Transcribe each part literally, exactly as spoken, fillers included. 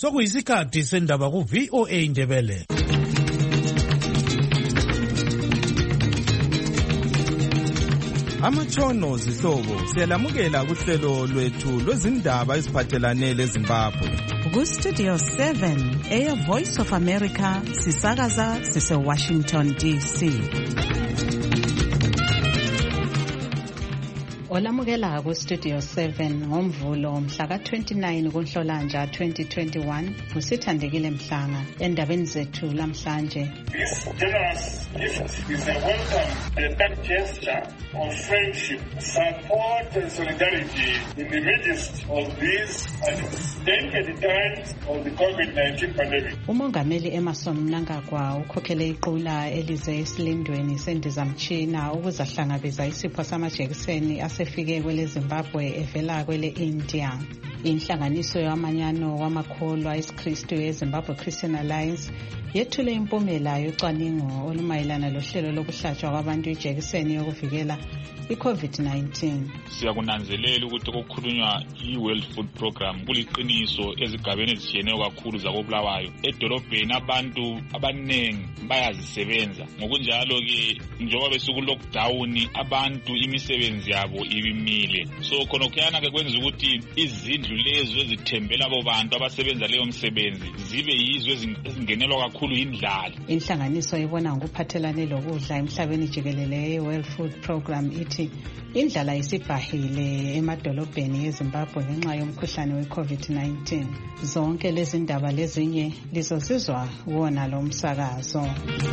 sokuyisikhathi sendaba ku V O A Indebele. Amatshono zihlobo siyalamukela kuhlelo lwethu lwezindaba eziphathelane leZimbabwe. Ku Studio seven eya Voice of America sisakaza sise Washington D C. Olamukela ku Studio seven ngomvulo mhla ka twenty-nine kuNhlolanja twenty twenty-one usithandekile Mhlanga endabeni zethu lamhlanje. This generous gift is a welcome and a gesture of friendship, support and solidarity in the midst of these unprecedented times of the COVID nineteen pandemic. Umongameli Emmerson Mnangagwa ukhokhele iqula elize esilindweni sendizamtshina ukuzahlangabeza isipho samajekiseni asefike kwele Zimbabwe evela kwele India. Inhlanganiso yamanyano wamakholwa eSikristu eZimbabwe Christian Alliance yethule impumela yocwaningo olumayelana lohlelo lokuhlatshwa kwabantu ijekiseni yokuvikela i-COVID nineteen. Siyakunanzelela ukuthi kukhulunywa i-World Food Program kuliqiniso ezigabeni ezitshiyeneyo kakhulu zakobulawayo. Edolobheni abantu abanengi bayazisebenza. Ngokunjalo ke njengoba besuku lockdown abantu imisebenzi yabo ibimile. So khona kuyana ke kwenza ukuthi izindlu lezo ezithembela abo bantu abasebenza leyo msebenzi zibe yizo ezingenelwa kakhulu indlala. Inhlanganiso ibona ngokuphathelane lokudla emhlabeni jikelele e-World Food Program ithi indlala isibhahile emadolobheni eZimbabwe ngenxa yomkhuhlane we-COVID nineteen. Zonke lezi ndaba lezinye lizosizwa wona lo msakazo.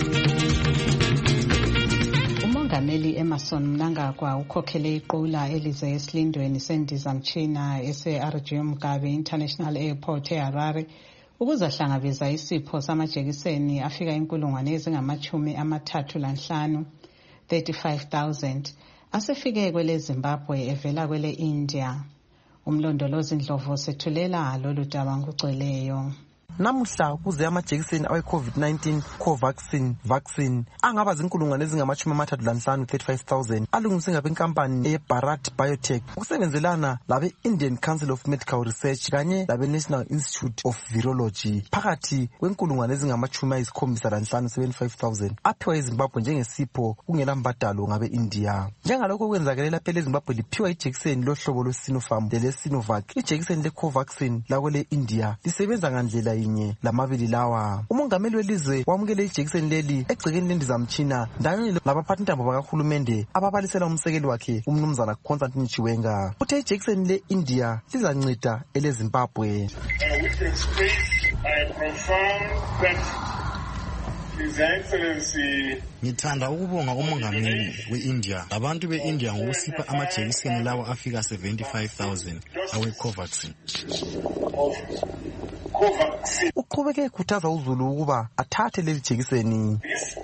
Umongameli Emmerson Mnangagwa ukhokhele iqula elize esilindweni sendizamtshina ese-R G Mugabe International Airport eHarare ukuzahlangabeza isipho samajekiseni afika inkulungwane ezingamachumi amathathu lanhlanu thirty-five thousand asefike kwele Zimbabwe evela kwele India. Umlondolozi Ndlovu sethulela lolu daba ngugcweleyo. Namuhla kuze amajekiseni awe COVID nineteen Covaxin vaccine angaba zinkulungwane ezingamachumi amathathu lanhlanu thirty-five thousand alungiswe ngabenkampani eBharat Biotech ukusebenzelana labe Indian Council of Medical Research kanye labe National Institute of Virology phakathi kwenkulungwane ezingamachumi ayisikhombisa lanhlanu seventy-five thousand aphiwa eZimbabwe njengesipho kungela mbadalo ngabe India. Njengalokho kwenzakele lapha eZimbabwe liphiwa ijekiseni lohlobo lweSinopharm lele Sinovac. Ijekiseni leCovaxin lakwele India lisebenza ngandlela inye lamabili lawa. Umongameli welizwe wamukele ijekiseni leli egcekeni lendizamtshina ndanye labaphathintambo bakahulumende ababalisela umsekeli wakhe umnumzana Constantine Chiwenga. Uthe ijekiseni le India lizanceda ele Zimbabwe. Ngithanda ukubonga umongameli we-India labantu be-India ngokusipha amajekiseni lawo afika seventy-five thousand awe Covaxin. Uqhubeke ekhuthaza uZulu ukuba athathe leli jekiseni.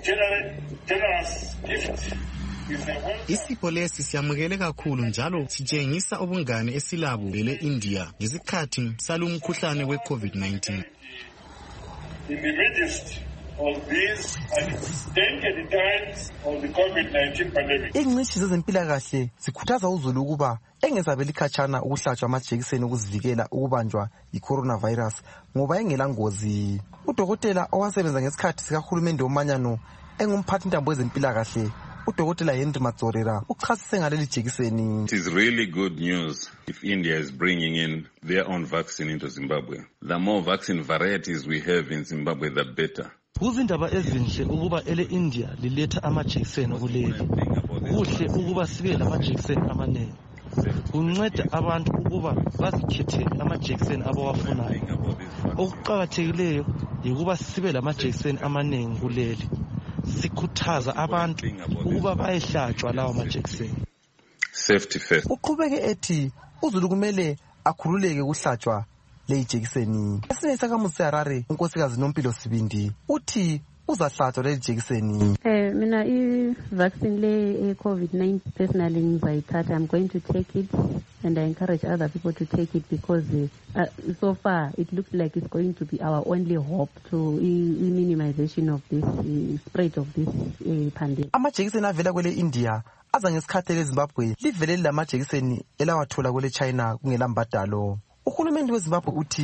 Isipho lesi siyamukele kakhulu njalo sitshengisa ubungane esilabo le India ngesikhathi salumkhuhlane we-COVID nineteen. In the midst of these unprecedented times of the COVID nineteen pandemic. Ingcitshi zezempilakahle zikhuthaza uZulu ukuba engezabeli khatshana ukuhlatshwa amajekiseni ukuzivikela ukubanjwa yi-coronavirus ngoba engela ngozi. Udokotela owasebenza ngesikhathi sikahulumende womanyano engumphathintambo wezempilakahle uDokotela Henry Matsorera uchasise ngaleli jekiseni. It is really good news if India is bringing in their own vaccine into Zimbabwe. The more vaccine varieties we have in Zimbabwe, the better. Kuzindaba ezinhle ukuba ele India liletha amajekiseni kuleli. Kuhle ukuba sibe lamajekiseni amanengi. Kunceda abantu ukuba bazikhethele amajekiseni abawafunayo. Okuqakathekileyo yikuba sibe lamajekiseni amanengi kuleli. Sikhuthaza abantu ukuba bayehlatshwa lawo majekiseni. Safety first. Uqhubeke ethi uZulu kumele akhululeke ukuhlatshwa le jekiseni. Esinye sakamusi Harare unkosikazi Nompilo Sibindi uthi uzahlatshwa le jekiseni. Eh mina I vaccine le COVID nineteen personally ngizayithatha. I'm going to take it and I encourage other people to take it because uh, so far it looks like it's going to be our only hope to uh, minimization of this uh, spread of this uh, pandemic. Amajekiseni avela kwele India aza ngesikhathi leZimbabwe livele lamajekiseni elawathola kwele China kungela mbadalo. Uhulumende weZimbabwe uthi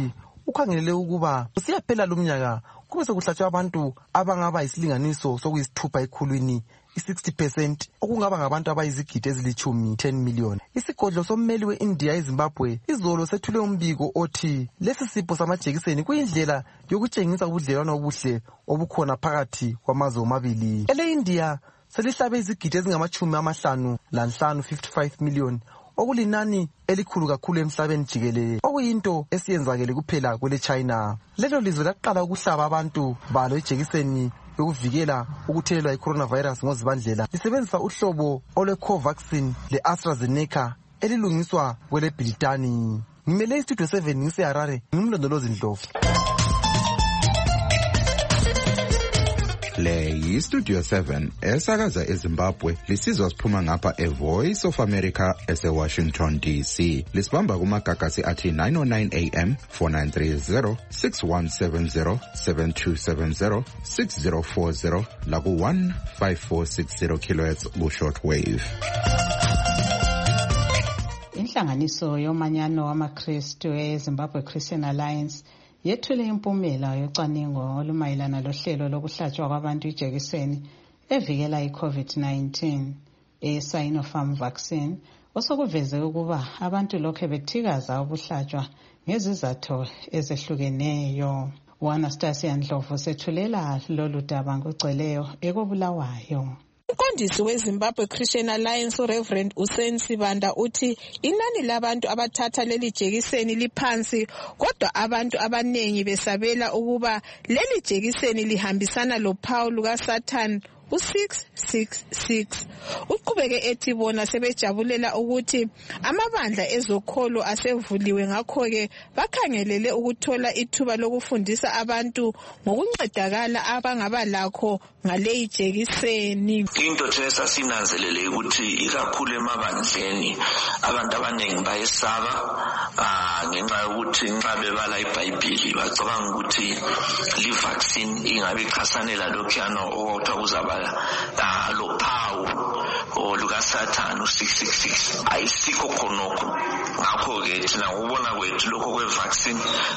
ukhangelele ukuba usiyaphela lumnyaka kube sekuhlatshwa abantu abangaba yisilinganiso sokuyisithupha ekhulwini i-sixty percent okungaba ngabantu abayizigidi ezilithumi ten million. Isigodlo sommeli we-India eZimbabwe izolo sethule umbiko othi lesi sipho samajekiseni kuyindlela yokutshengisa ubudlelwano obuhle obukhona phakathi kwamazwe omabili. Ele-India selihlabe izigidi ezingamachumi amahlanu lanhlanu fifty-five million okulinani elikhulu kakhulu emhlabeni jikelele okuyinto esiyenzakele kuphela kwele China. Lelo lizwe laqala ukuhlaba abantu balo ijekiseni yokuvikela ukuthelelwa i-coronavirus ngozibandlela lisebenzisa uhlobo olwe-Covaxin le-AstraZeneca elilungiswa kwele Britani. Ngimele istudio seven ngise Harare, ngimlondolozi Ndlovu. Le yi-Studio seven esakaza eZimbabwe lisizwa siphuma ngapha e-Voice of America ese-Washington D C. Lisibamba kumagagasi athi nine oh nine A M, four nine three zero, six one seven zero, seven two seven zero, six zero four zero laku one five four six zero kilohertz ku-short wave. Inhlanganiso yomanyano wamaKristu eZimbabwe Christian Alliance yethule impumela yocwaningo olumayelana lohlelo lokuhlatshwa kwabantu ijekiseni evikela i-COVID nineteen e-Sinopharm vaccine osokuveze ukuba abantu lokhe bethikaza ukuhlatshwa ngezizathu ezehlukeneyo. U-Anastasia Ndlovu sethulela lolu daba ngoceleyo ekobulawayo. Umqondisi weZimbabwe Christian Alliance uReverend Usain Sibanda uthi inani labantu abathatha leli jekiseni liphansi kodwa abantu abanengi besabela ukuba leli jekiseni lihambisana lophawu lukaSathane u six six six. Uqhubeke ethi bona sebejabulela ukuthi amabandla ezokholo asevuliwe ngakho-ke bakhangelele ukuthola ithuba lokufundisa abantu ngokuncedakala abangaba lakho ngaleyi jekiseni. Into thesa sinanzelele ukuthi ikakhulu emabandleni abantu abaningi bayesaba ngenxa yokuthi nxa bebala iBhayibhili bacabanga ukuthi li vaccine ingabe ichasanela lokhuyana okuthiwa kuzaba lophawu olukaSathane u six six six. Ayisikho khonokho. Ngakho-ke thina ukubona kwethu lokho kwe-vaccine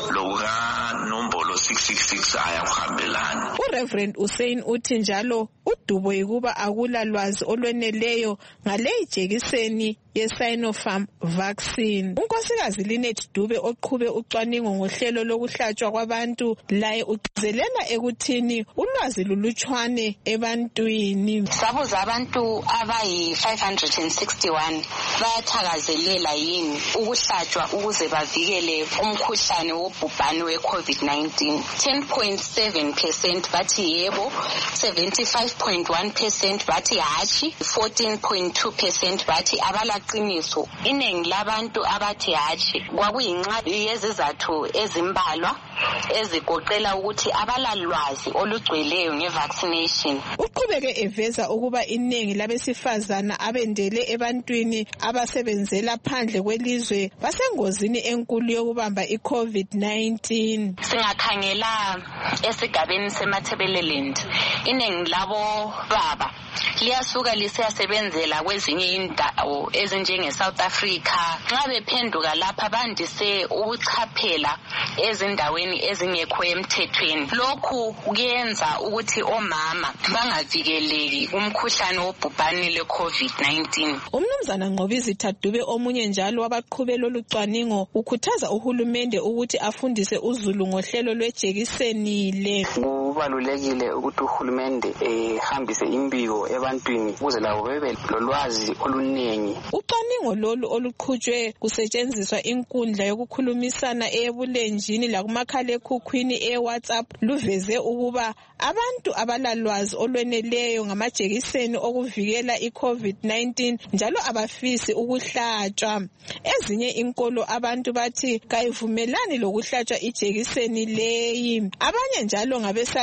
lokukanombolo six six six ayakuhambelani. uReverend Usain uthi njalo udubo yikuba akula lwazi olweneleyo ngaleyi jekiseni ye-Sinopharm vaccine. Unkosikazi Linet Dube oqhube ucwaningo ngohlelo lokuhlatshwa kwabantu laye ugcizelela ekuthini ulwazi lulutshwane ebantwini. Sabuza abantu abayi five hundred sixty-one bayathakazelela yini ukuhlatshwa ukuze bavikele umkhuhlane wobhubhane we-COVID nineteen. ten point seven percent bathi yebo, seventy-five point one percent bathi hatshi, fourteen point two percent bathi abala qiniso. Iningi labantu abathi hatshi kwakuyinxa yezizathu ezimbalwa ezigoqela ukuthi abalalwazi olugcweleyo nge-vaccination. Uqhubeke eveza ukuba iningi labesifazana abendele ebantwini abasebenzela phandle kwelizwe basengozini enkulu yokubamba i-COVID nineteen. Singakhangela esigabeni seMatabeleland, iningi labo baba liyasuka lisiyasebenzela kwezinye indawo ezinjenge-South Africa. Nxa bephenduka lapha bandise ukuchaphela ezindaweni ezingekho emthethweni. Lokhu kuyenza ukuthi omama bangavikeleki umkhuhlane wobhubhane le-COVID nineteen. Umnumzana Nqobizitha Dube omunye njalo wabaqhube lolu cwaningo ukhuthaza uhulumende ukuthi afundise uzulu ngohlelo lwejekiseni le. Kubalulekile ukuthi uhulumende ehambise imbiko ebantwini ukuze labo bebe lolwazi oluningi. Ucwaningo lolu oluqhutshwe kusetshenziswa inkundla yokukhulumisana eyebulenjini lakumakhalekhukhwini e-WhatsApp luveze ukuba abantu abalalwazi olweneleyo ngamajekiseni okuvikela i-COVID nineteen njalo abafisi ukuhlatshwa. Ezinye inkolo abantu bathi kayivumelani lokuhlatshwa ijekiseni leyi. Abanye njalo ngabesa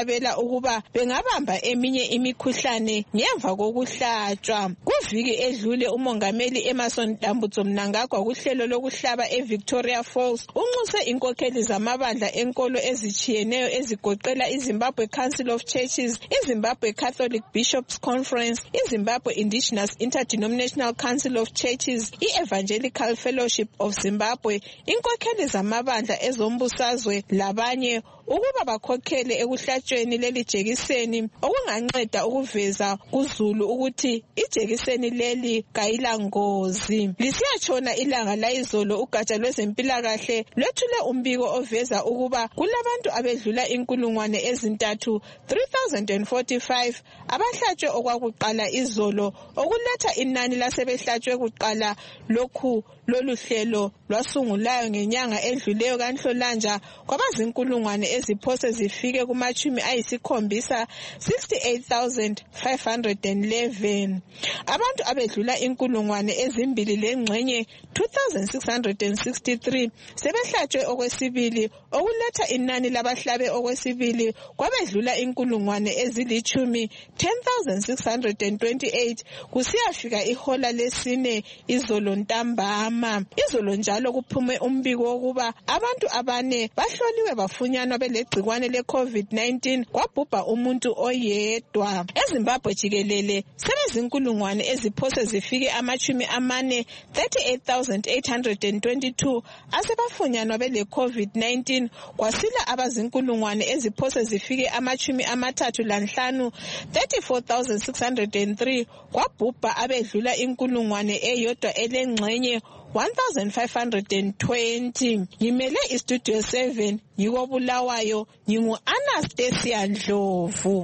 besabela ukuba bengabamba eminye imikhuhlane ngemva kokuhlatshwa. Kuviki edlule umongameli Emmerson Dambudzo Mnangagwa kuhlelo lokuhlaba eVictoria Falls unxuse inkokheli zamabandla enkolo ezichiyeneyo ezigoqela iZimbabwe Council of Churches, iZimbabwe Catholic Bishops Conference, iZimbabwe Indigenous Interdenominational Council of Churches, i-Evangelical Fellowship of Zimbabwe, inkokheli zamabandla ezombusazwe labanye ukuba bakhokhele ekuhlatshweni leli jekiseni okunganceda ukuveza kuzulu ukuthi ijekiseni leli kayila ngozi. Lisiyatshona ilanga layizolo ugatsha lwezempilakahle lwethule umbiko oveza ukuba kulabantu abedlula inkulungwane ezintathu three thousand forty-five abahlatshwe okwakuqala izolo, okuletha inani lasebehlatshwe kuqala lokhu lolu hlelo lwasungulayo ngenyanga edluleyo kaNhlolanja kwabazinkulungwane eziphose zifike kumachumi ayisikhombisa sixty-eight thousand five hundred eleven. Abantu abedlula inkulungwane ezimbili lengxenye two thousand six hundred sixty-three sebehlatshwe okwesibili, okuletha inani labahlabe okwesibili kwabedlula inkulungwane ezilichumi ten thousand six hundred twenty-eight kusiyafika ihola lesine izolo ntambama. Izolo njalo kuphume umbiko wokuba abantu abane bahloliwe bafunyanwa belegcikwane le-COVID nineteen kwabhubha umuntu oyedwa. eZimbabwe jikelele sebezinkulungwane eziphose zifike amachumi amane thirty-eight thousand eight hundred twenty-two asebafunyanwa bele-COVID nineteen kwasila abazinkulungwane eziphose zifike amachumi amathathu lanhlanu thirty-four thousand six hundred three kwabhubha abedlula inkulungwane eyodwa elengxenye one thousand five hundred twenty. Ngimele istudio seven yiko Bulawayo, ngingu Anastasia Ndlovu.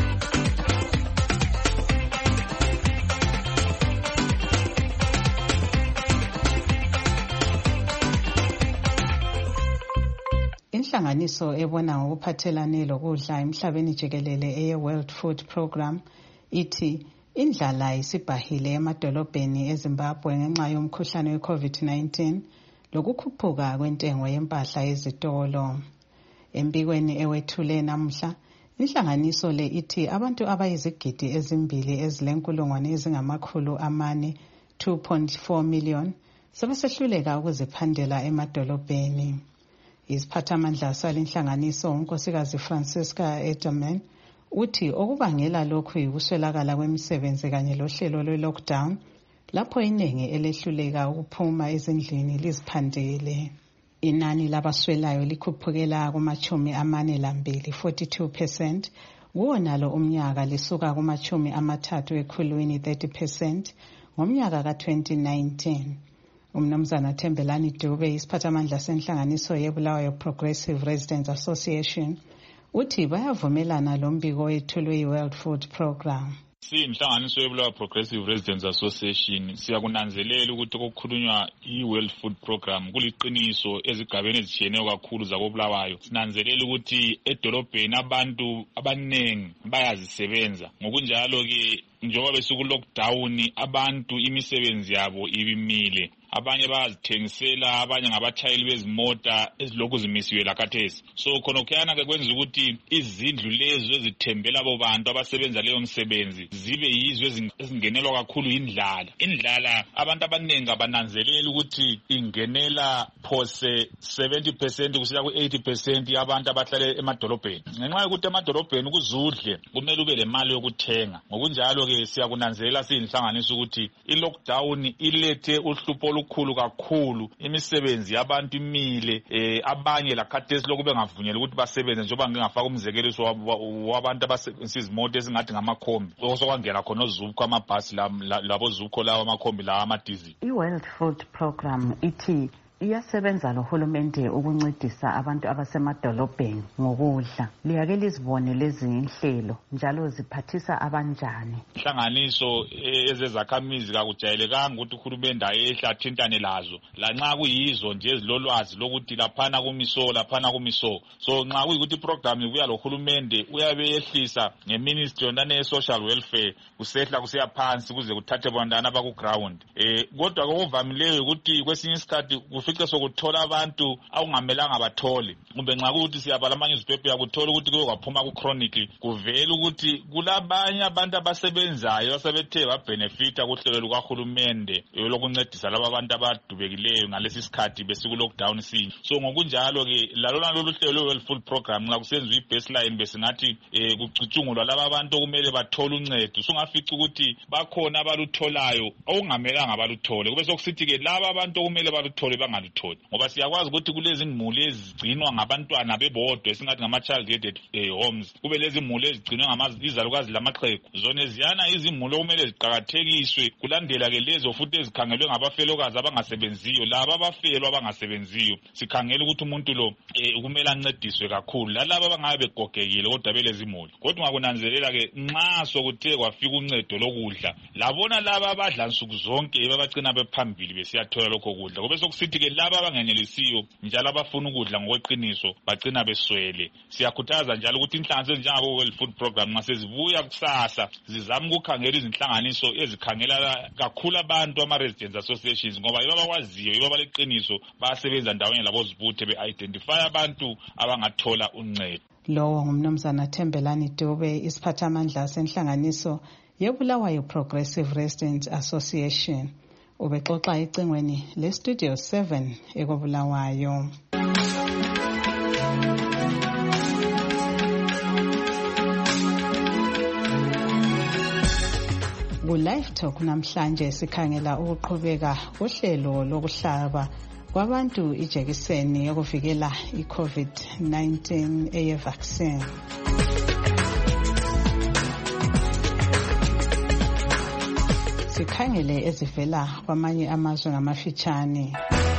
Inhlanganiso ebona ngokuphathelane lokudla emhlabeni jikelele eye World Food Program ithi indlala isibhahile emadolobheni eZimbabwe ngenxa yomkhuhlane we-COVID nineteen lokukhuphuka kwentengo yempahla ezitolo. Embikweni ewethule namuhla, inhlanganiso le ithi abantu abayizigidi ezimbili ezilenkulungwane ezingamakhulu amane two point four million sebesehluleka ukuziphandela emadolobheni. Isiphathamandla salinhlanganiso unkosikazi Francisca Edelman uthi okubangela lokhu yikuswelakala kwemisebenzi kanye lohlelo lwe-lockdown lapho iningi elehluleka ukuphuma ezindlini liziphandele. Inani labaswelayo likhuphukela kumachumi amane lambili forty-two percent kuwonalo umnyaka lisuka kumachumi amathathu ekhulwini thirty percent ngomnyaka ka twenty nineteen. Umnumzana Thembelani Dube isiphathamandla senhlanganiso yeBulawayo Progressive Residents Association uthi bayavumelana lombiko wethulwe yi-World Food Program. Siyinhlanganiso yeBulawayo Progressive Residents Association siyakunanzelela ukuthi okukhulunywa i-World Food Program kuliqiniso ezigabeni ezitshiyeneyo kakhulu zakoBulawayo. Sinanzelela ukuthi edolobheni abantu abanengi bayazisebenza, ngokunjalo ke njengoba besuku lockdown abantu imisebenzi yabo ibimile. Abanye bayazithengisela, abanye ngabatshayeli bezimota ezilokhu zimisiwe lakathesi. So khonokuyana ke kwenza ukuthi izindlu lezo ezithembela abo bantu abasebenza leyo msebenzi zibe yizo ezingenelwa kakhulu indlala. Indlala abantu abanengi abananzelela ukuthi ingenela phose seventy percent kusiya ku eighty percent yabantu abahlala emadolobheni. Ngenxa yokuthi emadolobheni kuzudle kumele ube lemali yokuthenga. Ngokunjalo ke siyakunanzelela siyinhlanganiso ukuthi i-lockdown ilethe uhlupho olukhulu kakhulu, imisebenzi yabantu imile, eh abanye lakhathesi lokhu bengavunyelwa ukuthi basebenze njengoba ngingafaka umzekeliso wabantu abasebenzisa izimoto esingathi ngamakhombi osokwangela khona ozukho amabhasi labo zukho lawo amakhombi lawo amadiesel. I-World Food Program ithi iyasebenza lohulumende ukuncedisa abantu abasemadolobheni ngokudla. Liyake lizibone lezi inhlelo njalo ziphathisa abanjani? Inhlanganiso ezezakhamizi kakujayelekanga ukuthi uhulumende ayehla athintane lazo lanxa kuyizo nje ezilolwazi lokuthi laphana kumiso laphana kumiso. So nxa kuyikuthi program ibuya lohulumende uyabe yehlisa ngeministry yonane ye-social welfare kusehla kusiya phansi kuze kuthathe bantwana abaku ground. Eh kodwa kokuvamileyo ukuthi kwesinye isikhathi ufice sokuthola abantu awungamelanga bathole kumbe nxa ukuthi siyabala amanye izibhebhe yakuthola ukuthi kuyo kwaphuma ku-chronic kuvela ukuthi kulabanye abantu abasebenzayo asebethe babenefita kuhlelo lukahulumende lokuncedisa laba abantu abadubekileyo ngalesi sikhathi besiku-lockdown sinye. So ngokunjalo-ke lalona lolu hlelo lwe-World Food Program nxa kusenziwa i-baseline besingathi um kucutshungulwa laba abantu okumele bathole uncedo. Sungafica ukuthi bakhona abalutholayo okungamelanga baluthole kube sokusithi-ke laba abantu okumele baluthole bangalutholi ngoba siyakwazi ukuthi kulezi imuli ezigcinwa ngabantwana bebodwa esingathi ngama-child headed um homes kube lezi imuli ezigcinwe izalukazi lamaxhegu zona ziyana izimuli okumele ziqakathekiswe kulandela-ke lezo futhi ezikhangelwe ngabafelokazi abangasebenziyo laba abafelwa abangasebenziyo sikhangela ukuthi umuntu lo um kumele ancediswe kakhulu lalaba abangabe begogekile kodwa belezi imuli. Kodwa ungakunanzelela-ke nxa sokuthe kwafika uncedo lokudla labona laba abadla nsuku zonke babagcina bephambili besiyathola lokho kudla kube sokusithi-ke laba abangenelisiyo njalo abafuna ukudla ngokweqiniso bagcina beswele. Siyakhuthaza njalo ukuthi inhlanganiso ezinjengabo World Food Program nxa sezibuya kusasa zizama ukukhangela izinhlanganiso ezikhangela kakhulu abantu ama-residents associations ngoba yibo abakwaziyo yibo abaleqiniso bayasebenza ndawonye labo zibuthe be-identify abantu abangathola uncedo. Lowo ngumnumzana Thembelani Dube isiphathamandla senhlanganiso yeBulawayo Progressive Residents Association ubexoxa ecingweni le-Studio seven ekobulawayo. Ku-Live Talk namhlanje sikhangela ukuqhubeka kohlelo lokuhlaba kwabantu ijekiseni yokuvikela i-COVID nineteen eye-vaccine. Sikhangele ezivela kwamanye amazwe ngamafitshane.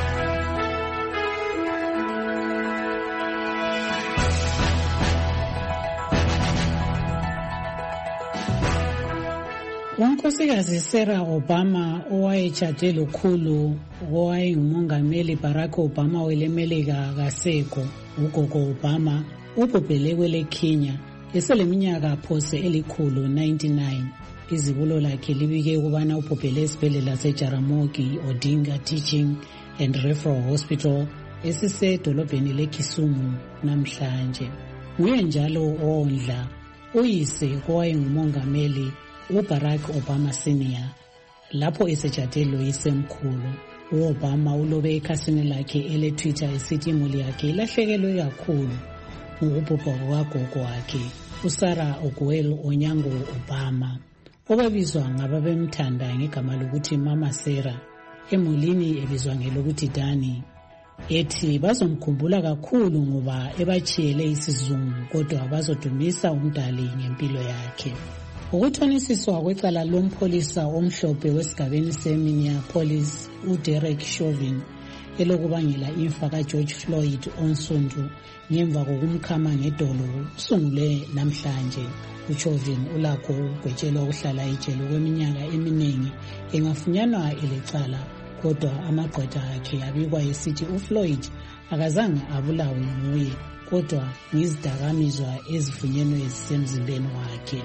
Unkosikazi Sarah Obama owayetshade lokhulu owayengumongameli Barack Obama welemelika kaseko ugogo Obama ubhubhele kwele Kenya eseleminyaka phose elikhulu ninety-nine. Izibulo lakhe libike ukubana ubhubhele esibhedlela seJaramogi Odinga Teaching and Referral Hospital esisedolobheni leKisumu namhlanje. Nguye njalo owondla uyise kowayengumongameli uBarack Obama Senior lapho esejade loyisemkhulu. U-Obama ulobe ekhasini lakhe ele-Twitter esithi imuli yakhe ilahlekelwe kakhulu ngokubhubha kukagogo wakhe uSarah Oguel Onyango Obama obabizwa ngababemthanda ngegama lokuthi Mama Sarah emulini ebizwa ngelokuthi Dani. Ethi bazomkhumbula kakhulu ngoba ebachiyele isizungu kodwa bazodumisa umdali ngempilo yakhe. Ukuthonisiswa kwecala lompholisa omhlophe wesigabeni seMinneapolis uDerek Chauvin elokubangela imfa kaGeorge Floyd onsundu ngemva kokumkhama ngedolo usungule namhlanje. uChauvin ulakho ukugwetshelwa ukuhlala ejele kweminyaka eminingi engafunyanwa elecala kodwa amagqwetha akhe abikwa esithi uFloyd akazange abulawe nguye kodwa ngizidakamizwa ezifunyenwe ezisemzimbeni wakhe.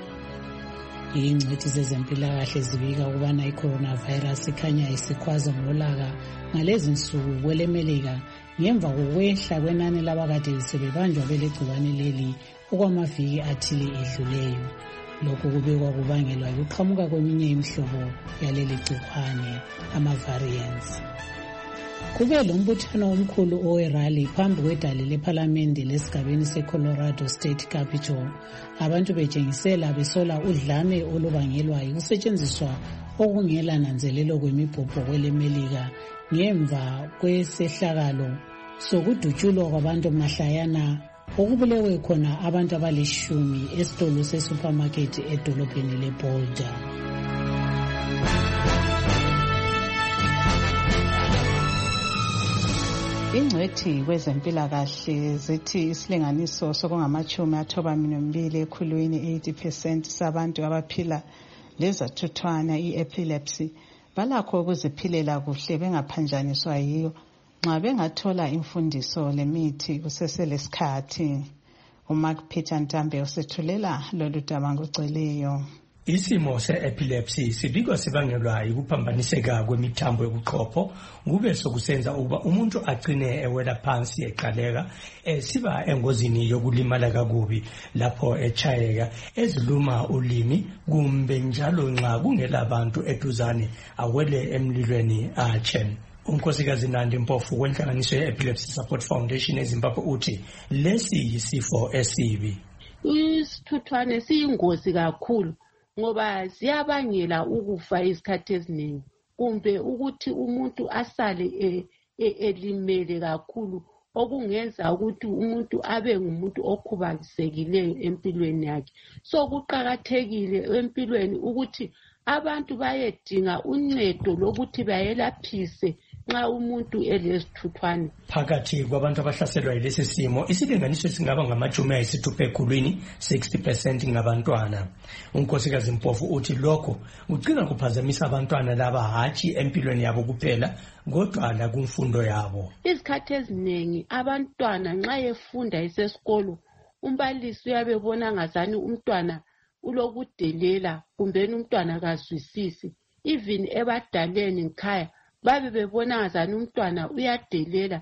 Ingcwethi zezempilakahle zibika ukubana i-coronavirus ikhanya isikhwaza ngolaka ngalezi nsuku kwelemelika ngemva kokwehla kwenani labakade sebebanjwa belegciwane leli okwamaviki athile edluleyo. Lokhu kubekwa kubangelwa ukuqhamuka kweminye imihlobo yaleli gciwane ama-variants. Kube lombuthano omkhulu owerally phambi kwedali lephalamende lesigabeni seColorado State Capitol. Abantu betshengisela besola udlame olubangelwa yikusetshenziswa okungela nanzelelo kwemibhobho kwelemelika ngemva kwesehlakalo sokudutshulwa kwabantu mahlayana okubulewe khona abantu abalishumi esitolo sesupermarket edolobheni leBoulder. Ingcwethi kwezempilakahle zithi isilinganiso sokungamachumi athoba mbili ekhulwini eighty percent sabantu abaphila lezathuthwana i-epilepsy balakho ukuziphilela kuhle bengaphanjaniswa yiyo nxa bengathola imfundiso lemithi kuseselesikhathi. uMark Peter Ntambe usethulela lolu daba ngoceliyo. Isimo se-epilepsy sibikwa sibangelwa yikuphambaniseka kwemithambo yobuchopho kube sokusenza ukuba umuntu agcine ewela phansi eqaleka esiba engozini yokulimala kakubi lapho echayeka eziluma ulimi kumbe njalo nxa kungela abantu eduzane awele emlilweni atshe. Unkosikazi Nandi Mpofu wenhlanganiso ye-Epilepsy Support Foundation eZimbabwe uthi lesi yisifo esibi. Isithuthwane siyingozi kakhulu ngoba siyabangela ukufa isikhathi eziningi kumbe ukuthi umuntu asale elimele kakhulu okungenza ukuthi umuntu abe ngumuntu okhubazekileyo empilweni yakhe. So kuqakathekile empilweni ukuthi abantu bayedinga uncedo lokuthi bayelaphise nxa umuntu elesithuthwane. Phakathi kwabantu abahlaselwa yilesi simo isilinganiso singaba ngamajumi ayisithupha ekhulwini sixty percent ngabantwana. Unkosikazi Mpofu uthi lokho ugcina kuphazamisa abantwana laba hatshi empilweni yabo kuphela kodwa la kumfundo yabo. Izikhathi eziningi abantwana nxa efunda esesikolo umbalisi uyabebona ngazani umntwana ulokudelela kumbe umntwana kazwisisi. Even ebadaleni ngikhaya babe bebona ngazani umntwana uyadelela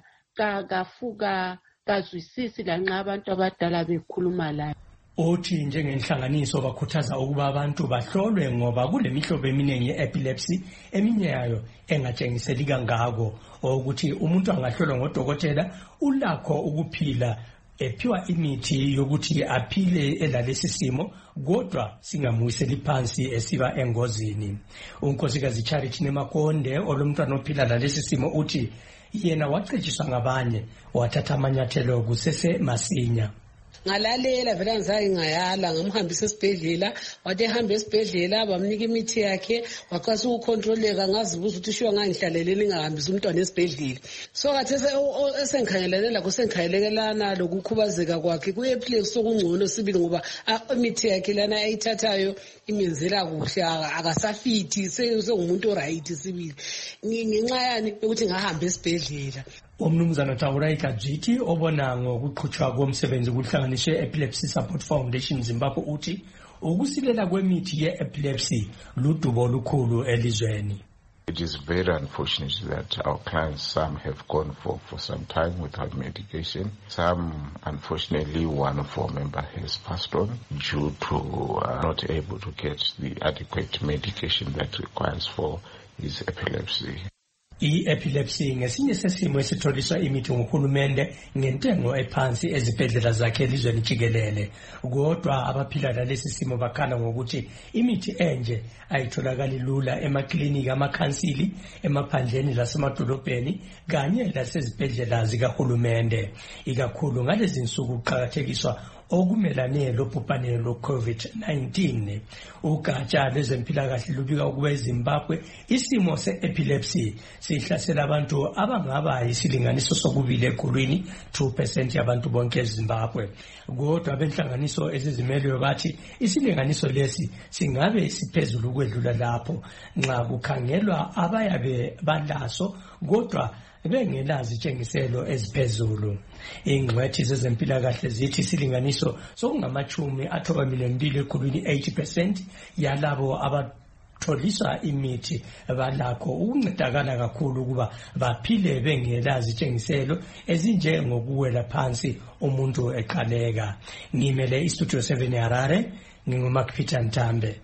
kafuka kazwisisi lanxa abantu abadala bekhuluma laye. Uthi njengenhlanganiso bakhuthaza ukuba abantu bahlolwe ngoba kulemihlobo eminingi ye-epilepsy eminye yayo engatshengiseli kangako ukuthi umuntu angahlolwa ngodokotela ulakho ukuphila ephiwa imithi yokuthi aphile elalesi simo kodwa singamuyiseli phansi esiba engozini. Unkosikazi Charity Nemakonde olumntwana ophila lalesi simo uthi yena wacetshiswa ngabanye wathatha amanyathelo kusese masinya. Ngalalela vele ngizange ngayala ngamhambisa esibhedlela wathi ehamba esibhedlela bamnika imithi yakhe waqasa ukucontroleka ngazibuza ukuthi shiwa ngangihlaleleni ngahambisa umntwana esibhedlela. So kathi esengikhangelene lakho sengikhangelelana lokukhubazeka kwakhe kuyephile sokungcono sibili ngoba imithi yakhe lana ayithathayo imenzela kuhle akasafithi sengumuntu oright sibili ngenxa yani ukuthi ngahamba esibhedlela. Umnumzana Tawurai Kajiti obona ngokuqhutshwa komsebenzi kuhlanganiswe Epilepsy Support Foundation Zimbabwe uthi ukusilela kwemithi ye-epilepsy ludubo olukhulu elizweni. It is very unfortunate that our clients, some have gone for, for some time without medication. Some, unfortunately, one of our members has passed on due to uh, not able to get the adequate medication that requires for his epilepsy. I-epilepsy ngesinye sesimo esitholiswa imithi nguhulumende ngentengo ephansi ezibhedlela zakhe elizweni jikelele. Kodwa abaphila lalesi simo bakhala ngokuthi imithi enje ayitholakali lula emaklinika amakhansili emaphandleni lasemadolobheni kanye lasezibhedlela zikahulumende. Ikakhulu ngalezi nsuku kuqakathekiswa okumelane lobhubhane lo-COVID nineteen. Ugatsha lwezempilakahle lubika ukuba eZimbabwe isimo se-epilepsy sihlasela abantu abangaba isilinganiso sokubili ekhulwini two percent yabantu bonke eZimbabwe. Kodwa benhlanganiso ezizimeleyo bathi isilinganiso lesi singabe siphezulu ukwedlula lapho nxa kukhangelwa abayabe balaso kodwa bengelazi itshengiselo eziphezulu. Ingcwethi zezempilakahle zithi isilinganiso sokungamachumi athoba milembili ekhulwini eighty percent yalabo abatholiswa imithi balakho ukuncedakala kakhulu ukuba baphile bengelazi itshengiselo ezinjengokuwela phansi umuntu eqaleka. Ngimele istudio seven Harare, nginguMark Peter Ntambe.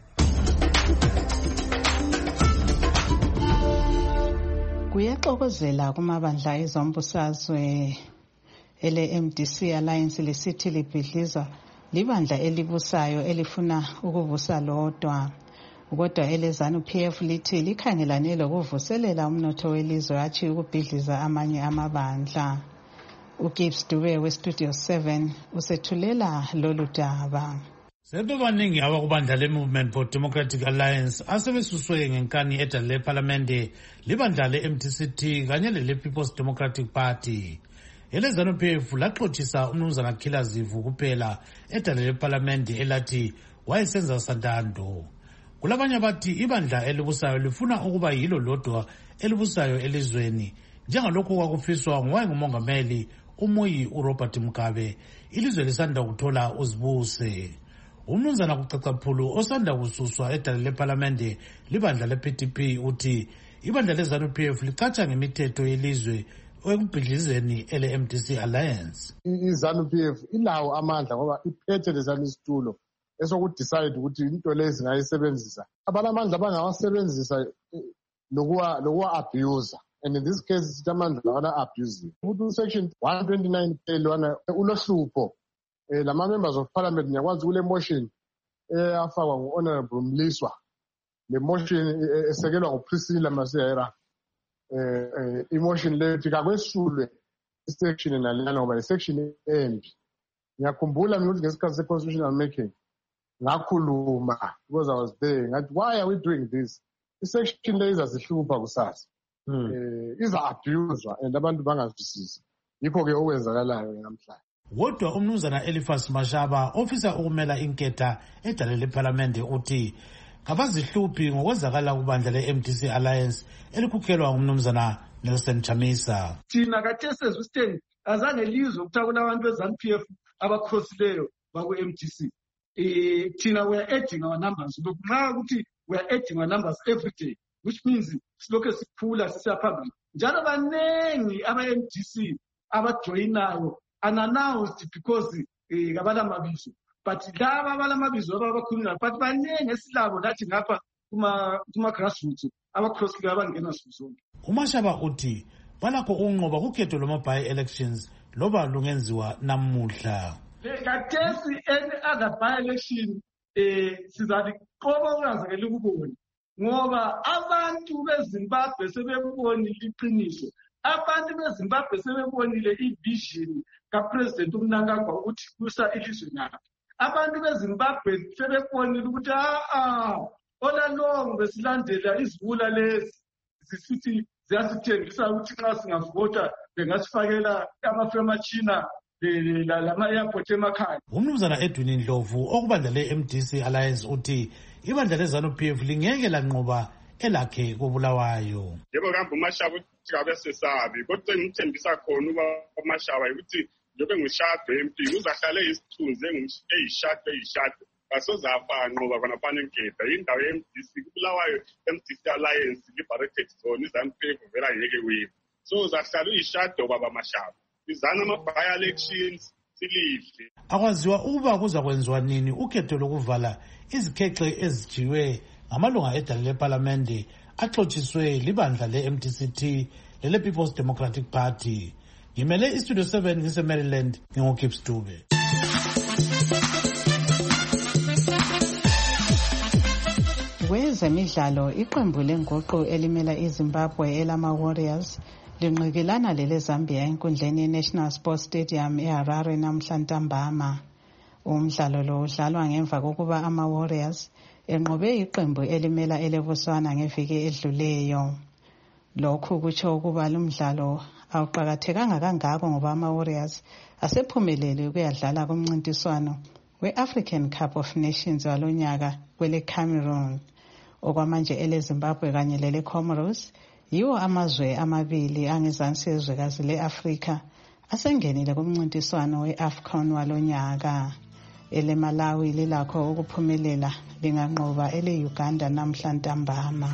Kuyaxokozela kumabandla ezombusazwe ele-M D C Alliance lisithi libhidliza libandla elibusayo elifuna ukuvusa lodwa. Kodwa eleZANU P F lithi likhangelane lokuvuselela umnotho welizwe hatshi ukubhidliza amanye amabandla. uGibbs Dube weStudio seven usethulela lolu daba. Seto baningi abakubandla le-Movement for Democratic Alliance asebesuswe ngenkani edala leParlamente libandla le-M D C T kanye lele-People's Democratic Party. eleZANU P F laxothisa umnumzana Khilazivu kuphela edala leParlamente elathi wayesenza santando. Kulabanye abathi ibandla elibusayo lifuna ukuba yilo lodwa elibusayo elizweni njengalokho kwakufiswa ngowayengumongameli uMoyi uRobert Mugabe ilizwe lisanda kuthola uzibuse. Umnumzana Kucacaphulu osanda kususwa edale leParlamente libandla le-P D P uthi ibandla le-ZANU P F licatsha ngemithetho yelizwe ekubhidlizeni ele-M D C Alliance. I-ZANU P F ilawo amandla ngoba iphethe lesana isitulo esokudecide ukuthi into lezi ngayisebenzisa. Abalamandla bangawasebenzisa lokuwa lokuwa abuse. And in this case, it's amandla wana abuse. Ukuthi section one twenty-nine K lwana ulohlupho. Lama members of parliament ngiyakwazi kule motion afakwa ngu-Honorable Mliswa. Le motion esekelwa nguPriscilla Masera. Eh emotion lethi kakwesulwe isection nalana ngoba isection embi. Ngiyakhumbula mina ukuthi ngesikhathi se-constitutional making ngakhuluma because I was there ngathi why are we doing this? Isection le izazihlupha kusasa. Eh iza abuswa and abantu bangazwisisi. Yikho ke okwenzakalayo namhlanje. Wodwa umnumzana Eliphas Mashaba ofisa ukumela inketha edale leParlamente uthi kabazihluphi ngokwenzakala kubandla le-M D C Alliance elikhokhelwa ngumnumzana Nelson Chamisa. Thina kathese Western azange lizwe ukuthakula abantu be-ZANU P F abakhosileyo baku-M D C. Eh thina we are adding our numbers. Nxa ukuthi we are adding our numbers every day, which means silokho sikhula sisiyaphambili. Njalo banengi aba-M D C abajoyinayo unannounced because eh kabala mabizo. But laba balamabizo abakhuluma but banenge silabo lathi ngapha kuma kuma grassroots abakhosile abangena sizonke. uMashaba uthi balakho unqoba kukhetho loma-by elections loba lungenziwa namuhla. Kathesi any other by election eh sizaliqoba ukwazekela ukubona ngoba abantu beZimbabwe sebebonile iqiniso. Abantu beZimbabwe sebebonile ivision kaPresident uMnangagwa ukuthi kusa ilizwe nabo. Abantu beZimbabwe sebebonile ukuthi ah ola long besilandela izivula lezi zisithi ziyasithembisa ukuthi nxa singavota bengasifakela amafema China lama airport emakhaya. Umnumzana Edwin Ndlovu okubandla le-M D C Alliance uthi ibandla le-ZANU P F lingeke lanqoba elakhe kobulawayo. Yebo kambe uMashaba uthi kabe sesabi kodwa ngithembisa khona uba uMashaba ukuthi njobe ngishado empini uzahlale isithunzi engishado eyishado basozafa nqoba khona phana enketha indawo ye-M D C kubulawayo M D C Alliance liberated zone iZANU P F vela ngeke uyive so uzahlala uyishado baba Mashaba izana ama-by elections silihle. Akwaziwa ukuba kuza kwenziwa nini ukhetho lokuvala izikhexe ezijiwe ngamalunga edale leParlamente axotshiswe libandla le-M D C T lele-People's Democratic Party. Ngimele iStudio seven ngise-Maryland ngingu-Gibbs Dube. Kwezemidlalo iqembu lenguqu elimela iZimbabwe elama-Warriors linqikelana lele-Zambia enkundleni ye-National Sports Stadium eHarare namhla ntambama. Umdlalo lo udlalwa ngemva kokuba ama-Warriors enqobe iqembu elimela eleBotswana ngeviki edluleyo. Lokhu kutsho ukuba lumdlalo awuqakathekanga kangako ngoba ama-Warriors asephumelele ukuyadlala kumncintiswano we-African Cup of Nations walonyaka kwele-Cameroon. Okwamanje ele-Zimbabwe kanye lele-Comoros yiwo amazwe amabili angezansi yezwekazi le-Afrika asengenile kumncintiswano we-AFCON walonyaka. Ele-Malawi lilakho ukuphumelela linganqoba ele-Uganda namhla ntambama.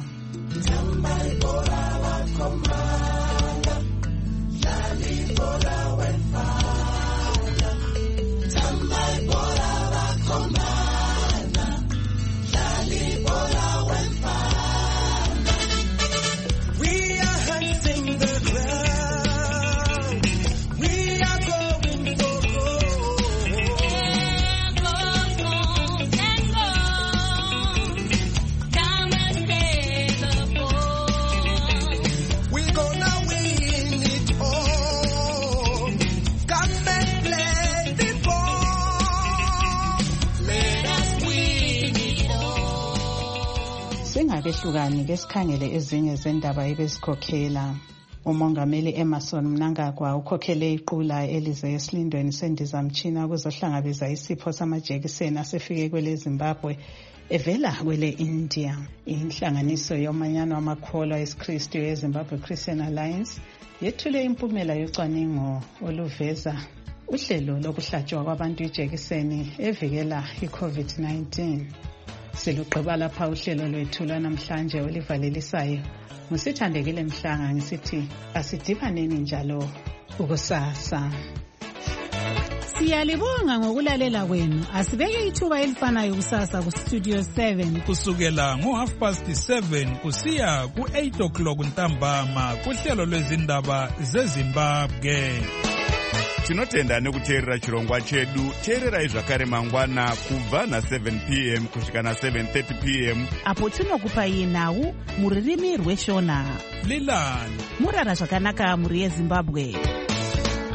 Singakehlukani ke sikhangele ezinye zendaba ebesikhokhela. Umongameli Emmerson Mnangagwa ukhokhele iqula elize esilindweni sendizamtshina ukuzohlangabeza isipho samajekiseni asefike kwele Zimbabwe evela kwele India. Inhlanganiso yomanyano wamakholwa esikristu yeZimbabwe Christian Alliance yethule impumela yocwaningo oluveza uhlelo lokuhlatshwa kwabantu ijekiseni evikela i-covid nineteen. Silugqiba lapha uhlelo lwethu lwanamhlanje olivalelisayo. Musithandekile Mhlanga ngisithi asidibaneni njalo ukusasa. Siyalibonga ngokulalela kwenu. Asibeke ithuba elifanayo kusasa ku Studio seven kusukela ngo half past seven kusiya ku eight o'clock ntambama kuhlelo lwezindaba zeZimbabwe. Tinotenda nekuteerera chirongwa chedu. Teererai zvakare mangwana kubva na seven p m kusvika na seven thirty p m apo tinokupai nhau muririmi rweshona. Lilani murara zvakanaka muri yeZimbabwe.